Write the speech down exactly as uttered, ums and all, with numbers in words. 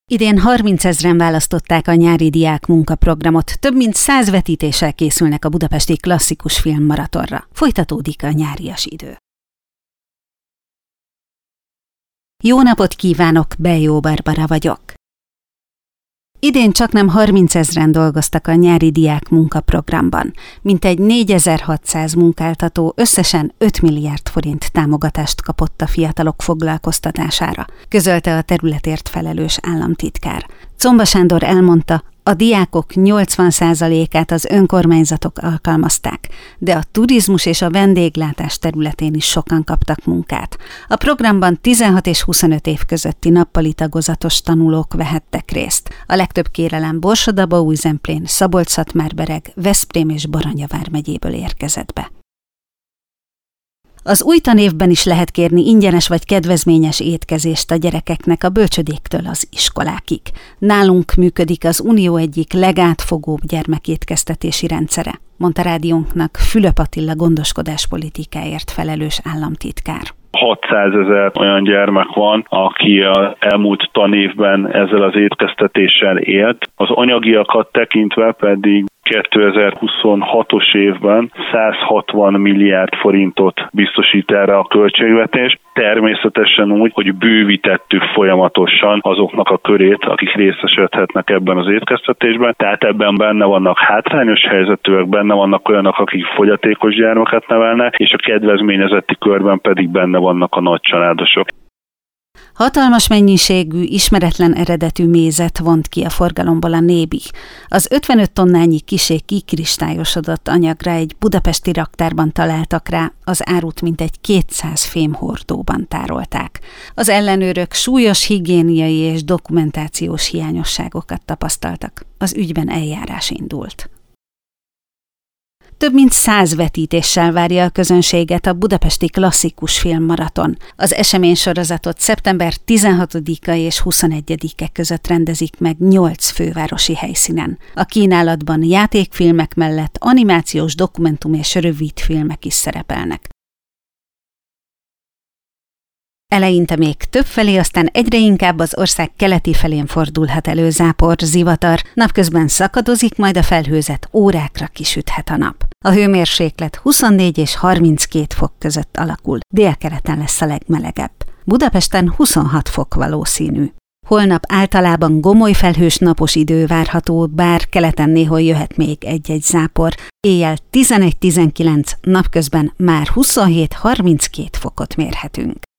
Idén harmincezren választották a nyári diák munkaprogramot, több mint száz vetítéssel készülnek a budapesti klasszikus filmmaratonra. Folytatódik a nyárias idő. Jó napot kívánok, Bejó Barbara vagyok. Idén csaknem harmincezren dolgoztak a nyári diák munkaprogramban. Mintegy négyezer-hatszáz munkáltató összesen öt milliárd forint támogatást kapott a fiatalok foglalkoztatására, közölte a területért felelős államtitkár. Czomba Sándor elmondta, a diákok nyolcvan százalékát az önkormányzatok alkalmazták, de a turizmus és a vendéglátás területén is sokan kaptak munkát. A programban tizenhat és huszonöt év közötti nappali tagozatos tanulók vehettek részt. A legtöbb kérelem Borsod-Abaúj-Zemplén, Szabolcs-Szatmár-Bereg, Veszprém és Baranya vármegyéből érkezett be. Az új tanévben is lehet kérni ingyenes vagy kedvezményes étkezést a gyerekeknek a bölcsödéktől az iskolákig. Nálunk működik az Unió egyik legátfogóbb gyermekétkeztetési rendszere, mondta rádiónknak Fülöp Attila gondoskodáspolitikáért felelős államtitkár. hatszázezer olyan gyermek van, aki az elmúlt tanévben ezzel az étkeztetéssel élt. Az anyagiakat tekintve pedig kétezer-huszonhatos évben száz hatvan milliárd forintot biztosít erre a költségvetés. Természetesen úgy, hogy bővítettük folyamatosan azoknak a körét, akik részesedhetnek ebben az étkeztetésben. Tehát ebben benne vannak hátrányos helyzetűek, benne vannak olyanok, akik fogyatékos gyermeket nevelnek, és a kedvezményezetti körben pedig benne vannak a nagycsaládosok. Hatalmas mennyiségű, ismeretlen eredetű mézet vont ki a forgalomból a Nébi. Az ötvenöt tonnányi kissé kikristályosodott anyagra egy budapesti raktárban találtak rá, az árut mintegy kétszáz fémhordóban tárolták. Az ellenőrök súlyos higiéniai és dokumentációs hiányosságokat tapasztaltak. Az ügyben eljárás indult. Több mint száz vetítéssel várja a közönséget a budapesti klasszikus filmmaraton. Az eseménysorozatot szeptember tizenhatodika és huszonegyedike között rendezik meg nyolc fővárosi helyszínen. A kínálatban játékfilmek mellett animációs, dokumentum és rövidfilmek is szerepelnek. Eleinte még többfelé, aztán egyre inkább az ország keleti felén fordulhat elő zápor, zivatar, napközben szakadozik, majd a felhőzet órákra kisüthet a nap. A hőmérséklet huszonnégy és harminckét fok között alakul, délkeleten lesz a legmelegebb. Budapesten huszonhat fok valószínű. Holnap általában gomoly felhős napos idő várható, bár keleten néhol jöhet még egy-egy zápor. Éjjel tizenegy-tizenkilenc, napközben már huszonhét-harminckét fokot mérhetünk.